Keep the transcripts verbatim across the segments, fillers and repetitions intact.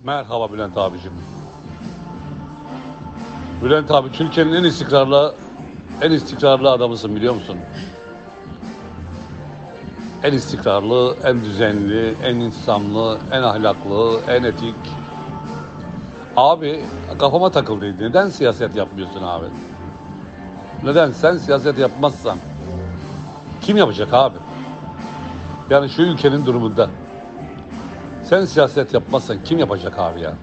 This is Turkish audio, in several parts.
Merhaba Bülent abicim. Bülent abi, Türkiye'nin en istikrarlı en istikrarlı adamısın, biliyor musun? En istikrarlı, en düzenli, en insanlı, en ahlaklı, en etik. Abi, kafama takıldıydı. Neden siyaset yapmıyorsun abi? Neden? Sen siyaset yapmazsan kim yapacak abi? Yani şu ülkenin durumunda. Sen siyaset yapmazsan kim yapacak abi ya?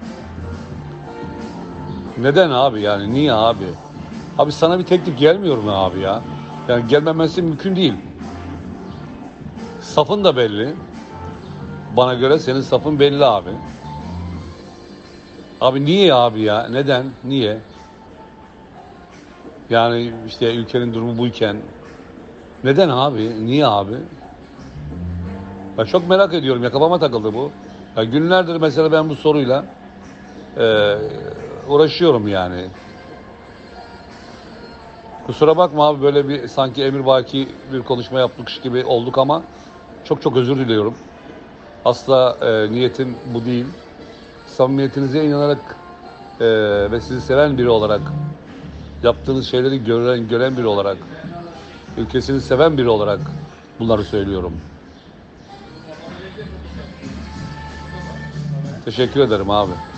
Neden abi yani? Niye abi? Abi sana bir teklif gelmiyor mu abi ya? Yani gelmemesi mümkün değil. Safın da belli. Bana göre senin safın belli abi. Abi niye abi ya? Neden? Niye? Yani işte ülkenin durumu buyken neden abi? Niye abi? Ben çok merak ediyorum ya, kafama takıldı bu. Ya günlerdir mesela ben bu soruyla e, uğraşıyorum yani. Kusura bakma abi, böyle bir sanki emir bir konuşma yapmış gibi olduk ama çok çok özür diliyorum. Asla e, niyetim bu değil. Samimiyetinize inanarak e, ve sizi seven biri olarak, yaptığınız şeyleri gören, gören biri olarak, ülkesini seven biri olarak bunları söylüyorum. Teşekkür ederim abi.